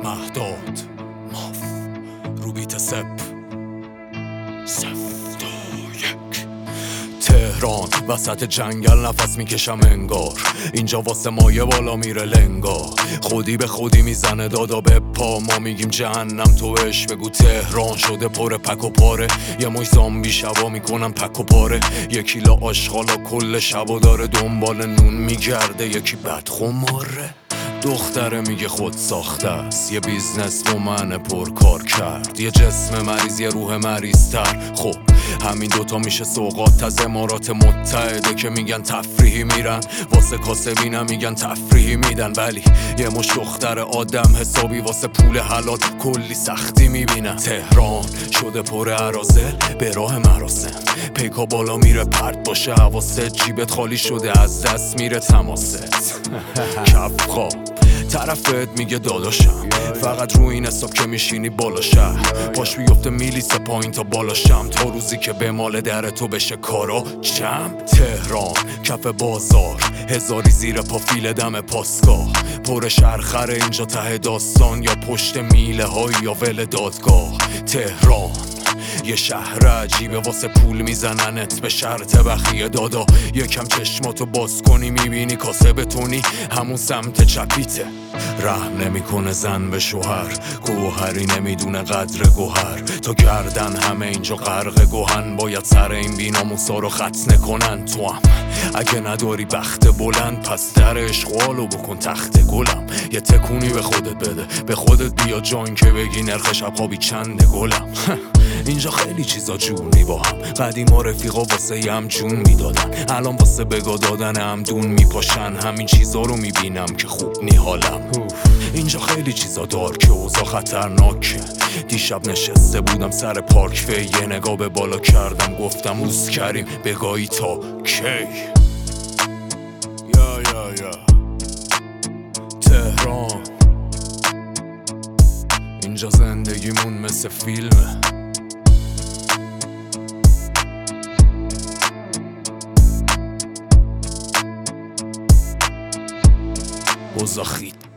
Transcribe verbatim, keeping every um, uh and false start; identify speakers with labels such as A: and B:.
A: مهداد ماف رو بیت سپ سفت و یک تهران وسط جنگل نفس میکشم انگار اینجا واسه مایه بالا میره لنگا خودی به خودی میزنه دادا به پا ما میگیم جهنم تو بهش بگو تهران شده پر پک و پاره یه مش زامبی شبا میکنم پک و پاره یه کیلا آشغالا کل شبا داره دنبال نون میگرده یکی بد خماره دختره میگه خود ساخته است یه بیزنس وومن پر کار کرد یه جسم مریض یه روح مریض تر خب همین دوتا میشه سوقات از امارات متحده که میگن تفریحی میرن واسه کاسبینم میگن تفریحی میدن ولی یه مش دختر آدم حسابی واسه پول حلال کلی سختی میبینن تهران شده پر عرازل به راه مراسم پیکا بالا میره پرت باشه حواست جیبت خالی شده از دست میره تماست کف خواب طرفت میگه داداشم فقط رو این حساب که میشینی بالا شهر پاش بیفته میلیسه پایین تا بالا شم تا روزی که به مال در تو بشه کارا چم تهران کف بازار هزاری زیر پا فیل دم پاسگاه پر شرخره اینجا ته داستان یا پشت میله های یا ول دادگاه تهران یه شهر عجیبه واسه پول میزننت به شرط بخیه دادا یکم چشماتو باز کنی میبینی کاسه بتونی همون سمت چپیته رحم نمیکنه زن به شوهر گوهری نمیدونه قدر گوهر تا گردن همه اینجا غرق گوهن باید سر این بیناموسا رو ختنه کنن تو هم اگه نداری بخت بلند پس در اشغالو بکن تخت گلم یه تکونی به خودت بده به خودت بیا جان که بگی نرخ شب خوابی چنده گلم اینجا خیلی چیزا جونی با هم قدیما رفیقا واسه ی هم جون میدادن الان واسه بگا دادن هم دون میپاشن همین چیزا رو میبینم که خوب نی حالم اینجا خیلی چیزا دار که اوضاع خطرناکه دیشب نشسته بودم سر پارک وی یه نگاه به بالا کردم گفتم اوز کریم بگایی تا کی یا یا یا تهران اینجا زندگیمون مثل فیلمه اوضاع خیت